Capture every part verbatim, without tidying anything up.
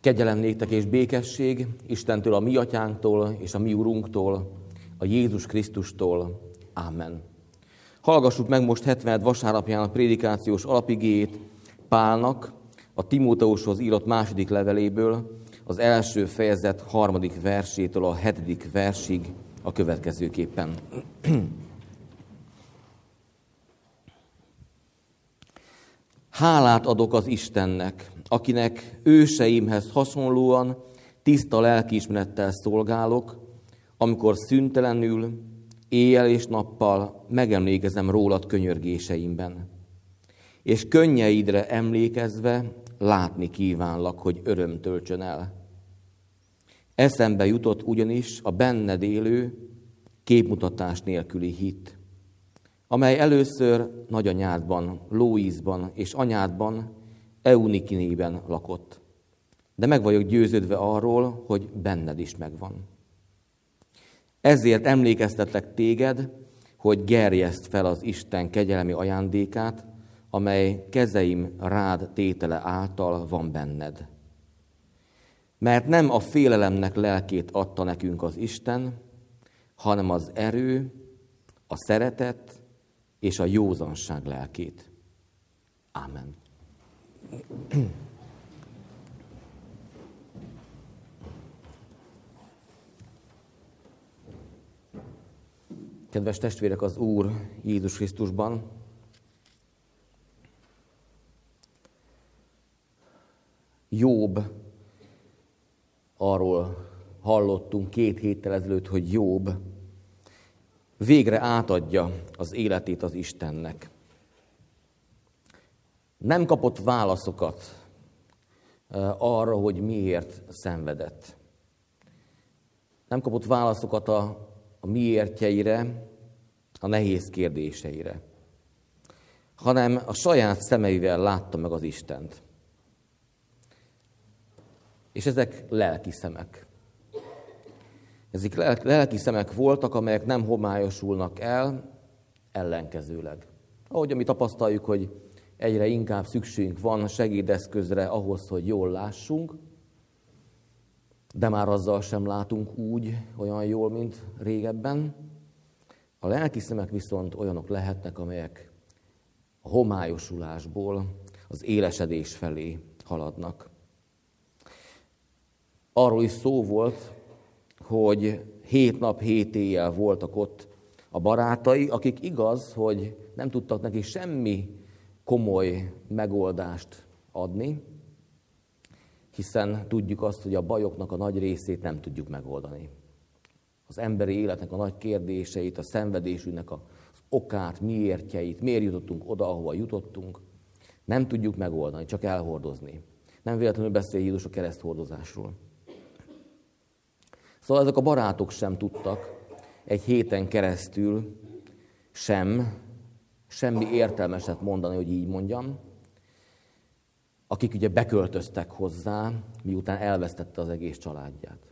Kegyelem néktek és békesség Istentől, a mi atyánktól és a mi urunktól, a Jézus Krisztustól. Ámen. Hallgassuk meg most hetvenedik vasárnapján a prédikációs alapigéjét Pálnak, a Timóteushoz írott második leveléből, az első fejezet harmadik versétől a hetedik versig a következőképpen. Hálát adok az Istennek, akinek őseimhez hasonlóan tiszta lelkiismerettel szolgálok, amikor szüntelenül, éjjel és nappal megemlékezem rólad könyörgéseimben. És könnyeidre emlékezve látni kívánlak, hogy öröm töltsön el. Eszembe jutott ugyanis a benned élő, képmutatás nélküli hit, amely először nagyanyádban, Lóízban és anyádban, Eunikinében lakott. De meg vagyok győződve arról, hogy benned is megvan. Ezért emlékeztetlek téged, hogy gerjeszd fel az Isten kegyelmi ajándékát, amely kezeim rád tétele által van benned. Mert nem a félelemnek lelkét adta nekünk az Isten, hanem az erő, a szeretet és a józanság lelkét. Ámen. Kedves testvérek az Úr Jézus Krisztusban, Jobb, arról hallottunk két héttel ezelőtt, hogy Jobb végre átadja az életét az Istennek. Nem kapott válaszokat arra, hogy miért szenvedett. Nem kapott válaszokat a, a miértjeire, a nehéz kérdéseire, hanem a saját szemeivel látta meg az Istent. És ezek lelki szemek. Ezek lelki szemek voltak, amelyek nem homályosulnak el, ellenkezőleg. Ahogy mi tapasztaljuk, hogy egyre inkább szükségünk van segédeszközre ahhoz, hogy jól lássunk, de már azzal sem látunk úgy, olyan jól, mint régebben. A lelki szemek viszont olyanok lehetnek, amelyek a homályosulásból az élesedés felé haladnak. Arról is szó volt, hogy hét nap, hét éjjel voltak ott a barátai, akik igaz, hogy nem tudtak neki semmi komoly megoldást adni, hiszen tudjuk azt, hogy a bajoknak a nagy részét nem tudjuk megoldani. Az emberi életnek a nagy kérdéseit, a szenvedésünknek az okát, miértjeit, miért jutottunk oda, ahova jutottunk, nem tudjuk megoldani, csak elhordozni. Nem véletlenül beszél Jézus a kereszthordozásról. Szóval ezek a barátok sem tudtak egy héten keresztül sem, semmi értelmeset mondani, hogy így mondjam, akik ugye beköltöztek hozzá, miután elvesztette az egész családját.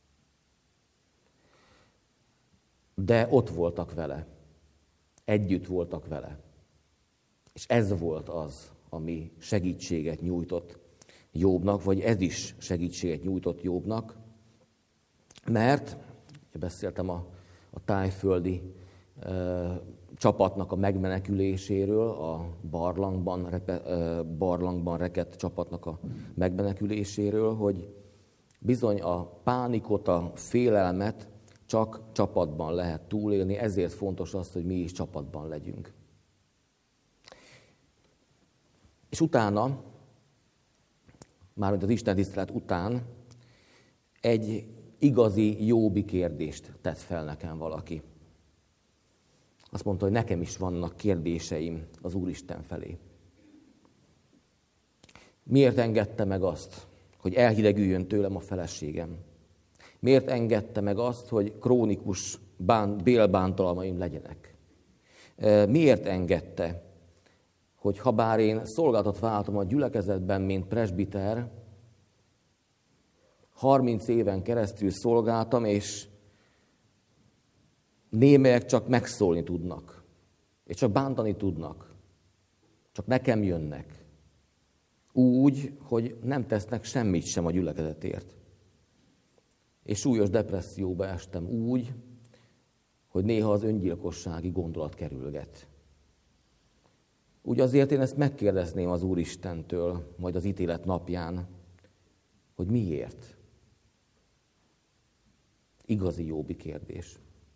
De ott voltak vele, együtt voltak vele. És ez volt az, ami segítséget nyújtott Jobbnak, vagy ez is segítséget nyújtott Jobbnak, mert beszéltem a, a tájföldi e, csapatnak a megmeneküléséről, a barlangban, repe, e, barlangban rekedt csapatnak a megmeneküléséről, hogy bizony a pánikot, a félelmet csak csapatban lehet túlélni, ezért fontos az, hogy mi is csapatban legyünk. És utána, mármint az Isten tisztelet után, egy igazi jóbi kérdést tett fel nekem valaki. Azt mondta, hogy nekem is vannak kérdéseim az Úristen felé. Miért engedte meg azt, hogy elhidegüljön tőlem a feleségem? Miért engedte meg azt, hogy krónikus bán, bélbántalmaim legyenek? Miért engedte, hogy ha bár én szolgálatot vállaltam a gyülekezetben, mint presbiter, harminc éven keresztül szolgáltam, és némelyek csak megszólni tudnak, és csak bántani tudnak, csak nekem jönnek. Úgy, hogy nem tesznek semmit sem a gyülekezetért. És súlyos depresszióba estem úgy, hogy néha az öngyilkossági gondolat kerülget. Úgy azért én ezt megkérdezném az Úristentől, majd az ítélet napján, hogy miért? Igazi Jóbi kérdés.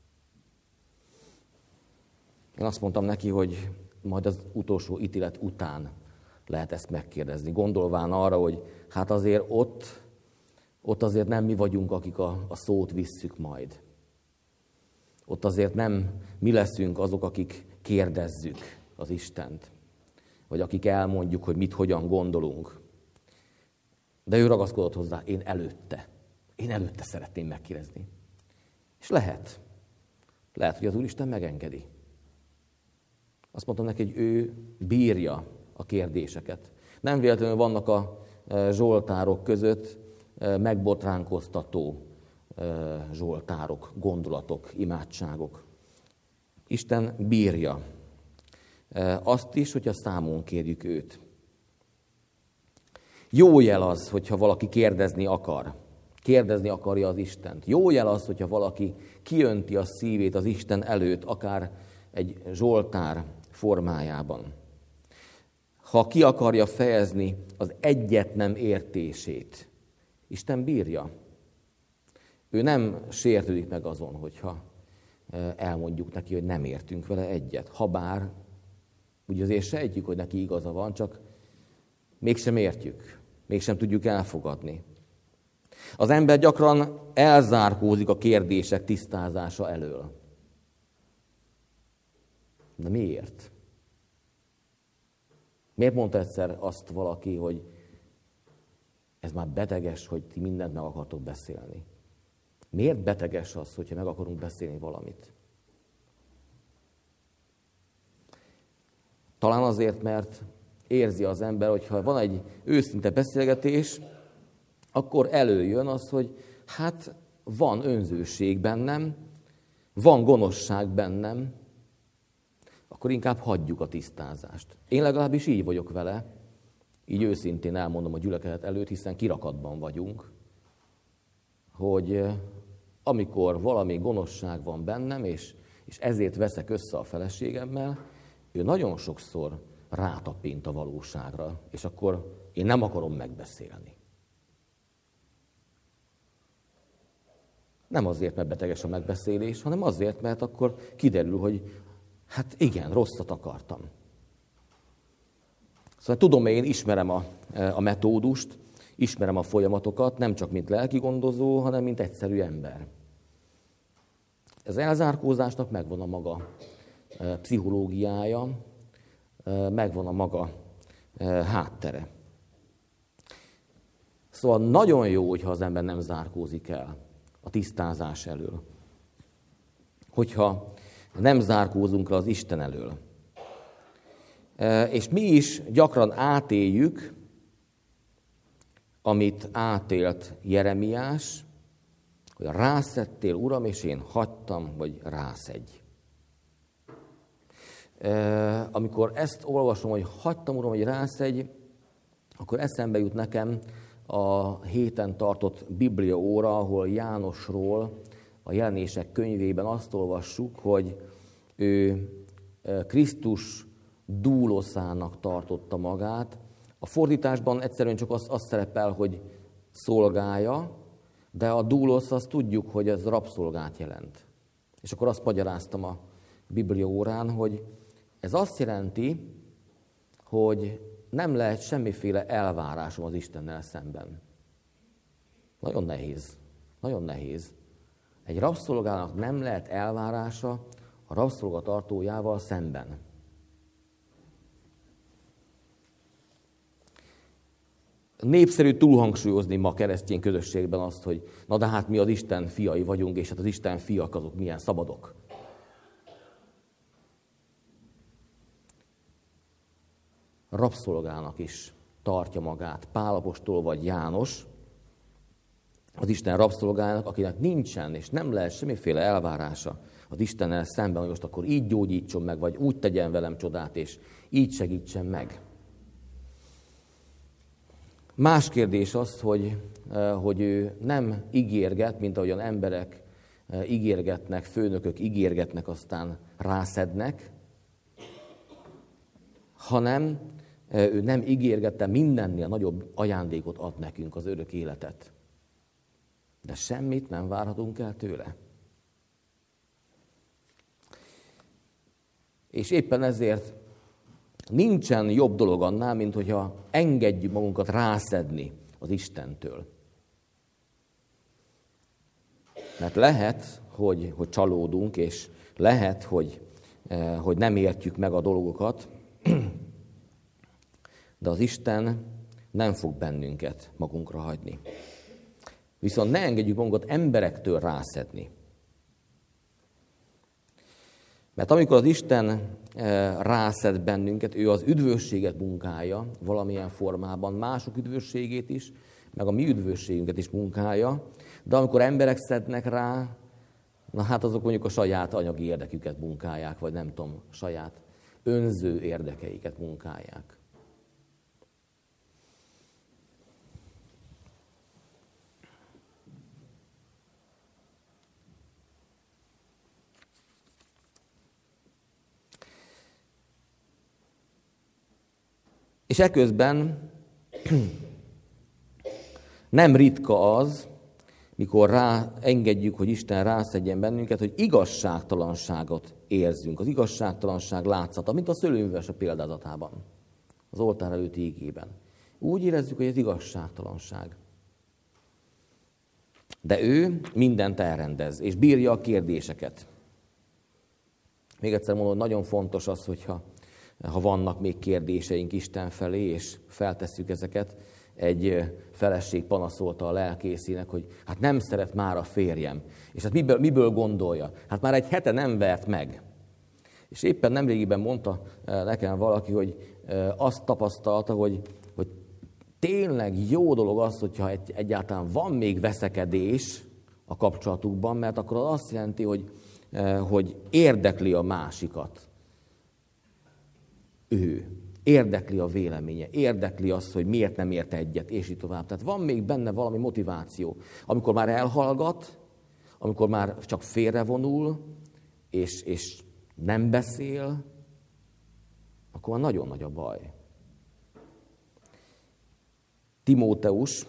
Én azt mondtam neki, hogy majd az utolsó ítélet után lehet ezt megkérdezni, gondolván arra, hogy hát azért ott, ott azért nem mi vagyunk, akik a, a szót visszük majd. Ott azért nem mi leszünk azok, akik kérdezzük az Istent, vagy akik elmondjuk, hogy mit, hogyan gondolunk. De ő ragaszkodott hozzá, én előtte, én előtte szeretném megkérdezni. És lehet, lehet, hogy az Úristen megengedi. Azt mondtam neki, hogy ő bírja a kérdéseket. Nem véletlenül vannak a zsoltárok között megbotránkoztató zsoltárok, gondolatok, imádságok. Isten bírja azt is, hogyha számon kérjük őt. Jó jel az, hogyha valaki kérdezni akar. Kérdezni akarja az Istent. Jó jel az, hogyha valaki kiönti a szívét az Isten előtt, akár egy zsoltár formájában. Ha ki akarja fejezni az egyet nem értését, Isten bírja. Ő nem sértődik meg azon, hogyha elmondjuk neki, hogy nem értünk vele egyet. Habár, úgy azért sejtjük, hogy neki igaza van, csak mégsem értjük, mégsem tudjuk elfogadni. Az ember gyakran elzárkózik a kérdések tisztázása elől. De miért? Miért mondta egyszer azt valaki, hogy ez már beteges, hogy ti mindent meg akartok beszélni? Miért beteges az, hogyha meg akarunk beszélni valamit? Talán azért, mert érzi az ember, hogyha van egy őszinte beszélgetés, akkor előjön az, hogy hát van önzőség bennem, van gonoszság bennem, akkor inkább hagyjuk a tisztázást. Én legalábbis így vagyok vele, így őszintén elmondom a gyülekezet előtt, hiszen kirakatban vagyunk, hogy amikor valami gonoszság van bennem, és, és ezért veszek össze a feleségemmel, ő nagyon sokszor rátapint a valóságra, és akkor én nem akarom megbeszélni. Nem azért, mert beteges a megbeszélés, hanem azért, mert akkor kiderül, hogy hát igen, rosszat akartam. Szóval tudom, én ismerem a, a metódust, ismerem a folyamatokat, nem csak mint lelkigondozó, hanem mint egyszerű ember. Az elzárkózásnak megvan a maga pszichológiája, megvan a maga háttere. Szóval nagyon jó, hogyha az ember nem zárkózik el a tisztázás elől. Hogyha nem zárkózunk el az Isten elől. És mi is gyakran átéljük, amit átélt Jeremiás, hogy rászettél, Uram, és én hagytam, hogy rászedj. Amikor ezt olvasom, hogy hagytam, Uram, hogy rászedj, akkor eszembe jut nekem a héten tartott Biblia óra, ahol Jánosról a Jelenések könyvében azt olvassuk, hogy ő Krisztus dúloszának tartotta magát. A fordításban egyszerűen csak az, az szerepel, hogy szolgája, de a dúlosz, azt tudjuk, hogy ez rabszolgát jelent. És akkor azt magyaráztam a Biblia órán, hogy ez azt jelenti, hogy nem lehet semmiféle elvárásom az Istennel szemben. Nagyon nehéz. Nagyon nehéz. Egy rabszolgának nem lehet elvárása a rabszolgatartójával szemben. Népszerű túlhangsúlyozni ma keresztény közösségben azt, hogy na de hát mi az Isten fiai vagyunk, és hát az Isten fiak azok milyen szabadok. Rabszolgának is tartja magát Pál apostol vagy János, az Isten rabszolgának, akinek nincsen és nem lehet semmiféle elvárása az Istennel szemben, hogy most akkor így gyógyítson meg, vagy úgy tegyen velem csodát, és így segítsen meg. Más kérdés az, hogy, hogy ő nem ígérget, mint ahogyan emberek ígérgetnek, főnökök ígérgetnek, aztán rászednek, hanem ő nem ígérgette, mindennél nagyobb ajándékot ad nekünk, az örök életet. De semmit nem várhatunk el tőle. És éppen ezért nincsen jobb dolog annál, mint hogyha engedjük magunkat rászedni az Istentől. Mert lehet, hogy, hogy csalódunk, és lehet, hogy, hogy nem értjük meg a dolgokat, de az Isten nem fog bennünket magunkra hagyni. Viszont ne engedjük magunkat emberektől rászedni. Mert amikor az Isten rászed bennünket, ő az üdvösséget munkálja valamilyen formában, mások üdvösségét is, meg a mi üdvösségünket is munkálja, de amikor emberek szednek rá, na hát azok mondjuk a saját anyagi érdeküket munkálják, vagy nem tudom, saját önző érdekeiket munkálják. És eközben nem ritka az, mikor rá engedjük, hogy Isten rászedjen bennünket, hogy igazságtalanságot érzünk. Az igazságtalanság látszata, mint a szőlőműves a példázatában, az oltár előtti igében. Úgy érezzük, hogy ez igazságtalanság. De ő mindent elrendez, és bírja a kérdéseket. Még egyszer mondom, nagyon fontos az, hogyha ha vannak még kérdéseink Isten felé, és feltesszük ezeket, egy feleség panaszolta a lelkészének, hogy hát nem szeret már a férjem. És hát miből, miből gondolja? Hát már egy hete nem vert meg. És éppen nemrégiben mondta nekem valaki, hogy azt tapasztalta, hogy, hogy tényleg jó dolog az, hogyha egy, egyáltalán van még veszekedés a kapcsolatukban, mert akkor az azt jelenti, hogy, hogy érdekli a másikat. Ő. Érdekli a véleménye, érdekli azt, hogy miért nem ért egyet, és így tovább. Tehát van még benne valami motiváció. Amikor már elhallgat, amikor már csak félrevonul, és, és nem beszél, akkor már nagyon nagy a baj. Timóteus,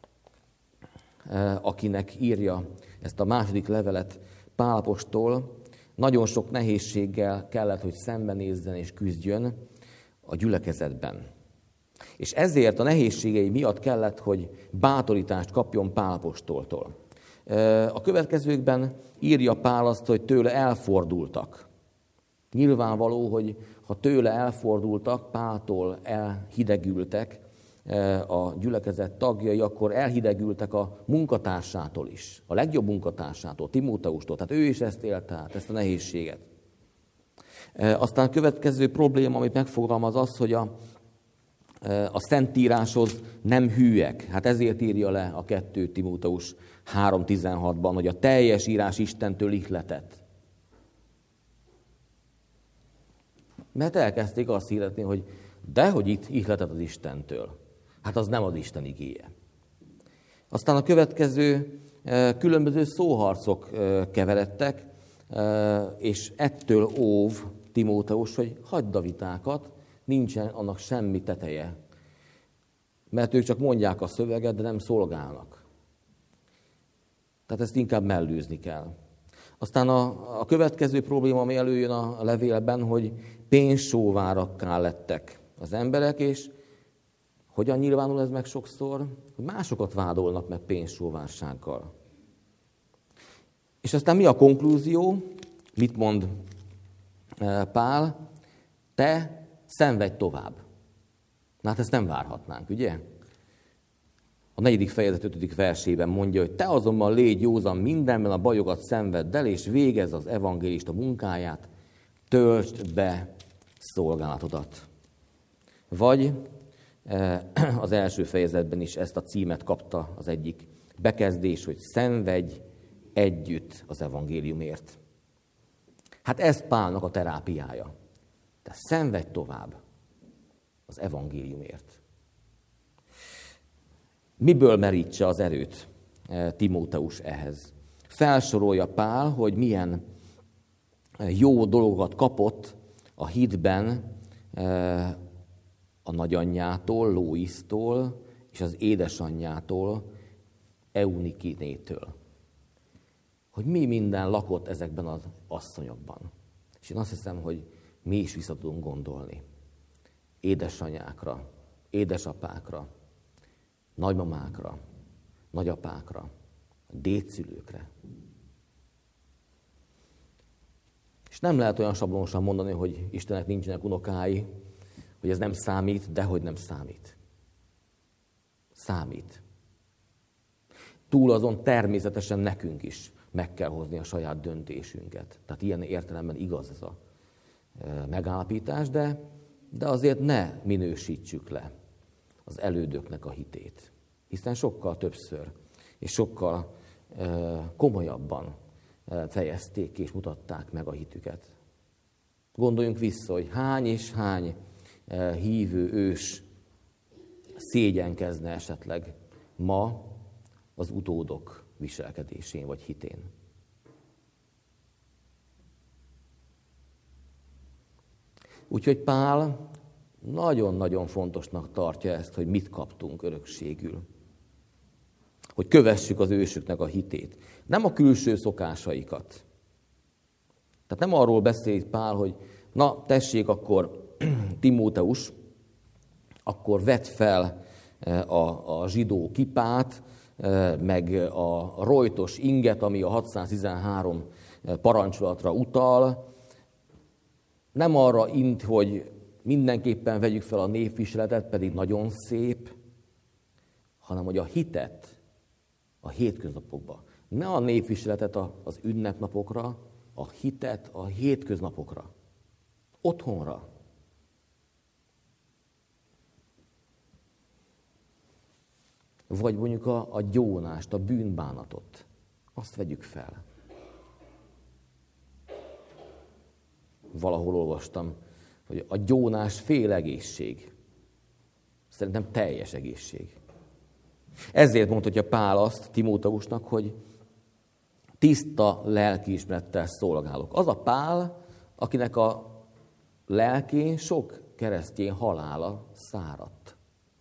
akinek írja ezt a második levelet Pál apostol, nagyon sok nehézséggel kellett, hogy szembenézzen és küzdjön a gyülekezetben. És ezért a nehézségei miatt kellett, hogy bátorítást kapjon Pál apostoltól. A következőkben írja Pál azt, hogy tőle elfordultak. Nyilvánvaló, hogy ha tőle elfordultak, Páltól elhidegültek a gyülekezet tagjai, akkor elhidegültek a munkatársától is, a legjobb munkatársától, Timóteustól. Tehát ő is ezt élte át, ezt a nehézséget. Aztán a következő probléma, amit megfogalmaz az, hogy a, a Szentíráshoz nem hűek. Hát ezért írja le a kettő Timóteus három tizenhatban, hogy a teljes írás Istentől ihletett. Mert elkezdték azt hirdetni, hogy dehogy itt ihletett az Istentől. Hát az nem az Isten igéje. Aztán a következő különböző szóharcok keveredtek, és ettől óv Timóteus, hogy hagyd a vitákat, nincsen annak semmi teteje. Mert ők csak mondják a szöveget, de nem szolgálnak. Tehát ezt inkább mellőzni kell. Aztán a, a következő probléma, ami előjön a levélben, hogy pénzsóvárakká lettek az emberek, és hogyan nyilvánul ez meg sokszor? Hogy másokat vádolnak meg pénzsóvársággal. És aztán mi a konklúzió? Mit mond Pál? Te szenvedj tovább. Na hát ezt nem várhatnánk, ugye? A negyedik fejezet ötödik versében mondja, hogy te azonban légy józan mindenben, a bajokat szenvedd el, és végezz az evangélista munkáját, töltsd be szolgálatodat. Vagy az első fejezetben is ezt a címet kapta az egyik bekezdés, hogy szenvedj együtt az evangéliumért. Hát ez Pálnak a terápiája. Tehát szenvedj tovább az evangéliumért. Miből merítse az erőt Timóteus ehhez? Felsorolja Pál, hogy milyen jó dolgokat kapott a hitben a nagyanyjától, Lóisztól, és az édesanyjától, Eunikinétől. Hogy mi minden lakott ezekben az asszonyokban. És én azt hiszem, hogy mi is vissza tudunk gondolni. Édesanyákra, édesapákra, nagymamákra, nagyapákra, dédszülőkre. És nem lehet olyan sablonosan mondani, hogy Istennek nincsenek unokái, hogy ez nem számít, dehogy nem számít. Számít. Túl azon természetesen nekünk is meg kell hozni a saját döntésünket. Tehát ilyen értelemben igaz ez a megállapítás, de, de azért ne minősítsük le az elődöknek a hitét. Hiszen sokkal többször és sokkal komolyabban fejezték ki és mutatták meg a hitüket. Gondoljunk vissza, hogy hány és hány hívő ős szégyenkezne esetleg ma az utódok viselkedésén vagy hitén. Úgyhogy Pál nagyon-nagyon fontosnak tartja ezt, hogy mit kaptunk örökségül. Hogy kövessük az ősöknek a hitét. Nem a külső szokásaikat. Tehát nem arról beszél Pál, hogy na tessék akkor Timóteus, akkor vedd fel a, a zsidó kipát, meg a rojtos inget, ami a hatszáztizenhárom parancsolatra utal. Nem arra int, hogy mindenképpen vegyük fel a névviseletet, pedig nagyon szép, hanem hogy a hitet a hétköznapokba. Ne a névviseletet az ünnepnapokra, a hitet a hétköznapokra. Otthonra. Vagy mondjuk a, a gyónást, a bűnbánatot. Azt vegyük fel. Valahol olvastam, hogy a gyónás fél egészség. Szerintem teljes egészség. Ezért mondhatja Pál azt Timóteusnak, hogy tiszta lelkiismerettel szolgálok. Az a Pál, akinek a lelkén sok keresztény halála száradt.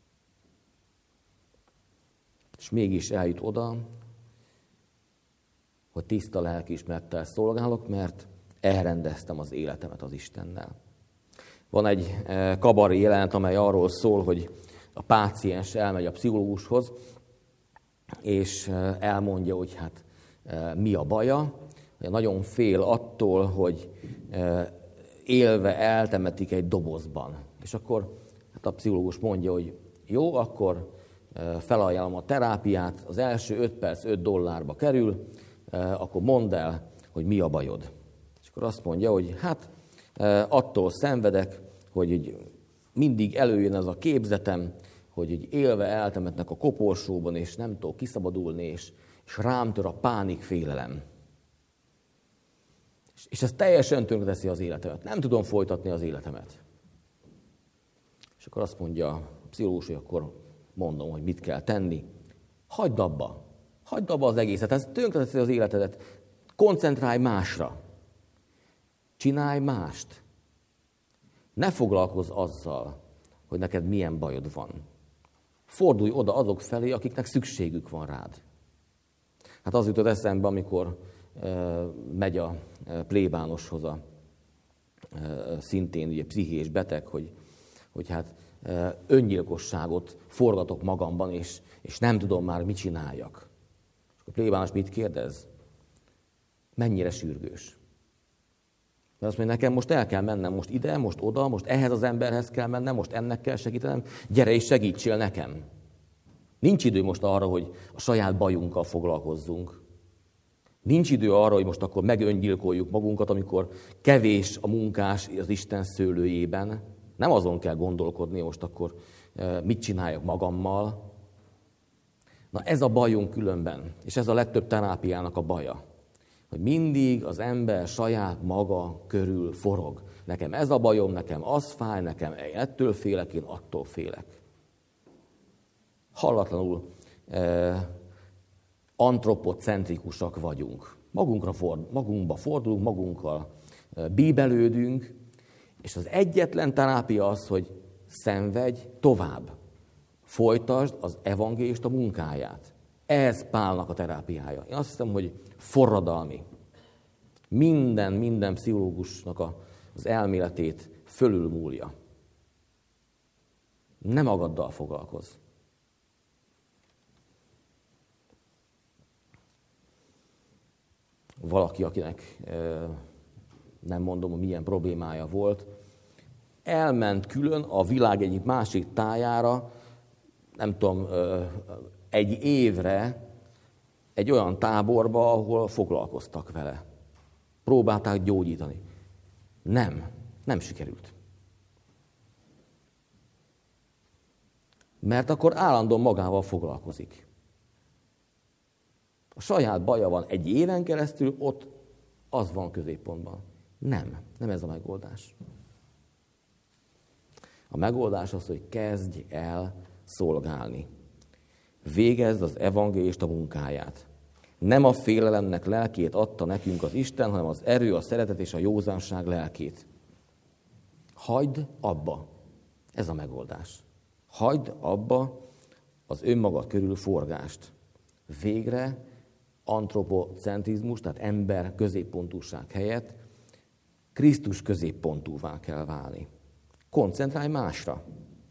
És mégis eljut oda, hogy tiszta lelkiismerettel szolgálok, mert elrendeztem az életemet az Istennel. Van egy kabaré jelenet, amely arról szól, hogy a páciens elmegy a pszichológushoz, és elmondja, hogy hát mi a baja. Nagyon fél attól, hogy élve eltemetik egy dobozban. És akkor hát a pszichológus mondja, hogy jó, akkor felajánlom a terápiát, az első öt perc öt dollárba kerül, akkor mondd el, hogy mi a bajod. És akkor azt mondja, hogy hát attól szenvedek, hogy mindig előjön ez a képzetem, hogy élve eltemetnek a koporsóban, és nem tudok kiszabadulni, és, és rám tör a pánik félelem. És, és ez teljesen tönkreteszi az életemet. Nem tudom folytatni az életemet. És akkor azt mondja a pszichológus, hogy akkor mondom, hogy mit kell tenni. Hagyd abba. Hagyd abba az egészet. Ez tönkreteszi az életedet. Koncentrálj másra. Csinálj mást. Ne foglalkozz azzal, hogy neked milyen bajod van. Fordulj oda azok felé, akiknek szükségük van rád. Hát az jutott eszembe, amikor e, megy a e, plébánoshoz a e, szintén ugye, pszichés beteg, hogy, hogy hát e, öngyilkosságot forgatok magamban, és, és nem tudom már, mit csináljak. És a plébános mit kérdez? Mennyire sürgős? Mert azt mondja, nekem most el kell mennem, most ide, most oda, most ehhez az emberhez kell mennem, most ennek kell segítenem, gyere és segítsél nekem. Nincs idő most arra, hogy a saját bajunkkal foglalkozzunk. Nincs idő arra, hogy most akkor megöngyilkoljuk magunkat, amikor kevés a munkás az Isten szőlőjében. Nem azon kell gondolkodni, most akkor mit csináljak magammal. Na ez a bajunk különben, és ez a legtöbb terápiának a baja. Hogy mindig az ember saját maga körül forog. Nekem ez a bajom, nekem az fáj, nekem ettől félek, én attól félek. Hallatlanul eh, antropocentrikusak vagyunk. Magunkra ford, magunkba fordulunk, magunkkal eh, bíbelődünk, és az egyetlen terápia az, hogy szenvedj tovább. Folytasd az evangélista munkáját. Ez Pálnak a terápiája. Én azt hiszem, hogy forradalmi. Minden, minden pszichológusnak a, az elméletét fölülmúlja. Ne magaddal foglalkozz. Valaki, akinek nem mondom, hogy milyen problémája volt, elment külön a világ egyik másik tájára, nem tudom, egy évre egy olyan táborba, ahol foglalkoztak vele. Próbálták gyógyítani. Nem, nem sikerült. Mert akkor állandóan magával foglalkozik. A saját baja van egy éven keresztül, ott az van középpontban. Nem, nem ez a megoldás. A megoldás az, hogy kezdj el szolgálni. Végezd az evangélista munkáját. Nem a félelemnek lelkét adta nekünk az Isten, hanem az erő, a szeretet és a józanság lelkét. Hagyd abba. Ez a megoldás. Hagyd abba az önmagad körül forgást. Végre antropocentrizmus, tehát ember középpontúság helyett Krisztus középpontúvá kell válni. Koncentrálj másra.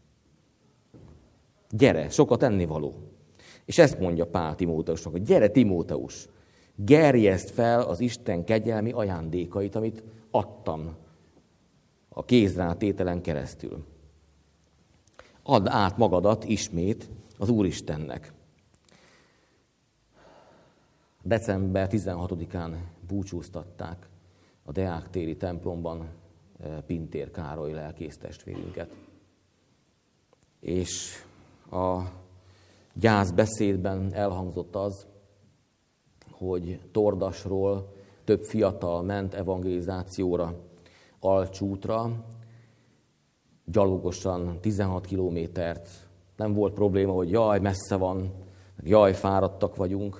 Gyere, sokat ennivaló. És ezt mondja Pál Timóteusnak, hogy gyere Timóteus, gerjeszd fel az Isten kegyelmi ajándékait, amit adtam a kézrátételen keresztül. Add át magadat ismét az Úristennek. december tizenhatodikán búcsúztatták a Deák téri templomban Pintér Károly lelkésztestvérünket. És a gyászbeszédben elhangzott az, hogy Tordasról több fiatal ment evangelizációra, Alcsútra, gyalogosan tizenhat kilométert. Nem volt probléma, hogy jaj, messze van, jaj, fáradtak vagyunk.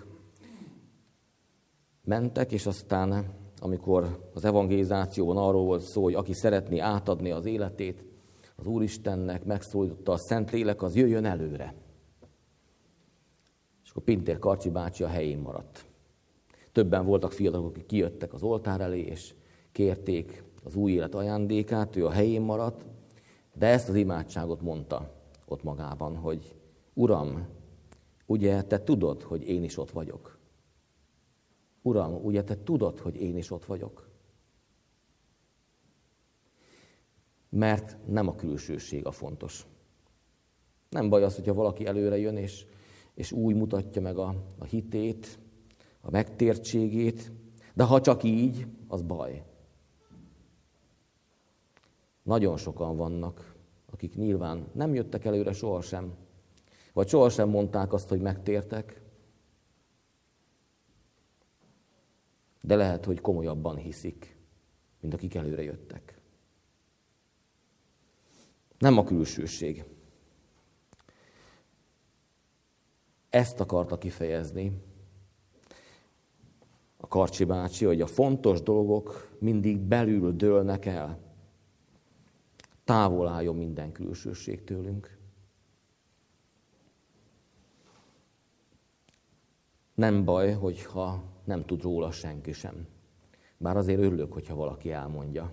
Mentek, és aztán, amikor az evangelizációban arról volt szó, hogy aki szeretné átadni az életét az Úristennek, megszólította a Szentlélek, az jöjjön előre. És akkor Pintér Karcsi bácsi a helyén maradt. Többen voltak fiatalok, akik kijöttek az oltár elé, és kérték az új élet ajándékát, ő a helyén maradt, de ezt az imádságot mondta ott magában, hogy Uram, ugye te tudod, hogy én is ott vagyok. Uram, ugye te tudod, hogy én is ott vagyok. Mert nem a külsőség a fontos. Nem baj az, hogyha valaki előre jön, és, és úgy mutatja meg a, a hitét, a megtértségét, de ha csak így, az baj. Nagyon sokan vannak, akik nyilván nem jöttek előre sohasem, vagy sohasem mondták azt, hogy megtértek, de lehet, hogy komolyabban hiszik, mint akik előre jöttek. Nem a külsőség. Ezt akarta kifejezni a Karcsi bácsi, hogy a fontos dolgok mindig belül dőlnek el. Távol álljon minden külsőség tőlünk. Nem baj, hogyha nem tud róla senki sem. Bár azért örülök, hogyha valaki elmondja.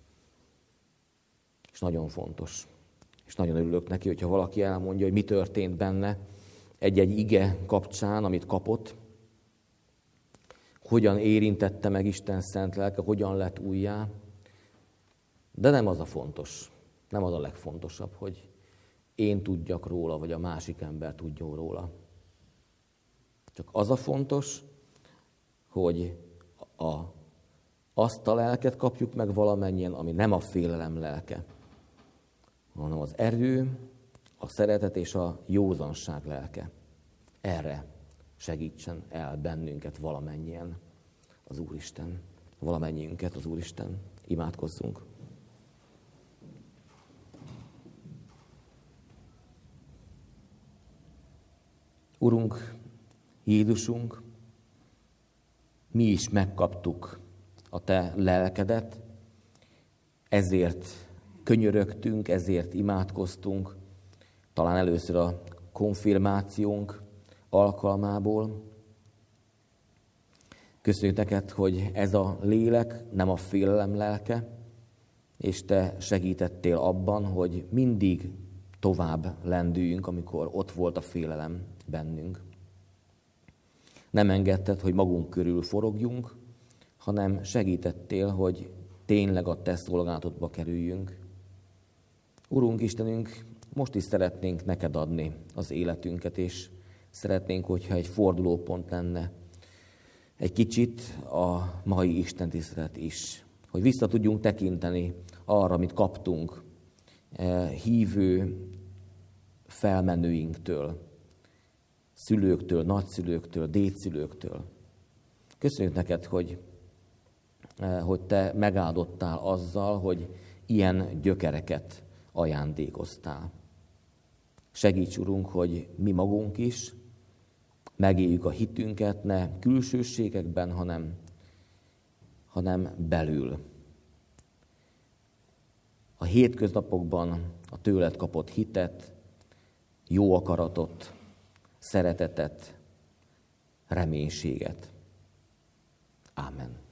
És nagyon fontos. És nagyon örülök neki, hogyha valaki elmondja, hogy mi történt benne egy-egy ige kapcsán, amit kapott, hogyan érintette meg Isten szent lelke, hogyan lett újjá. De nem az a fontos, nem az a legfontosabb, hogy én tudjak róla, vagy a másik ember tudjon róla. Csak az a fontos, hogy a, azt a lelket kapjuk meg valamennyien, ami nem a félelem lelke, hanem az erő, a szeretet és a józanság lelke. Erre segítsen el bennünket valamennyien az Úristen. Valamennyiünket az Úristen. Imádkozzunk. Urunk, Jézusunk, mi is megkaptuk a Te lelkedet, ezért könyörögtünk, ezért imádkoztunk, talán először a konfirmációnk alkalmából. Köszönjük neked, hogy ez a lélek nem a félelem lelke, és Te segítettél abban, hogy mindig tovább lendüljünk, amikor ott volt a félelem bennünk. Nem engedted, hogy magunk körül forogjunk, hanem segítettél, hogy tényleg a Te szolgálatodba kerüljünk. Urunk Istenünk, most is szeretnénk neked adni az életünket, és szeretnénk, hogyha egy fordulópont lenne egy kicsit a mai istentisztelet is, hogy vissza tudjunk tekinteni arra, amit kaptunk hívő felmenőinktől, szülőktől, nagyszülőktől, dédszülőktől. Köszönjük neked, hogy, hogy te megáldottál azzal, hogy ilyen gyökereket ajándékoztál. Segíts, Urunk, hogy mi magunk is megéljük a hitünket, ne külsőségekben, hanem, hanem belül. A hétköznapokban a tőled kapott hitet, jó akaratot, szeretetet, reménységet. Ámen.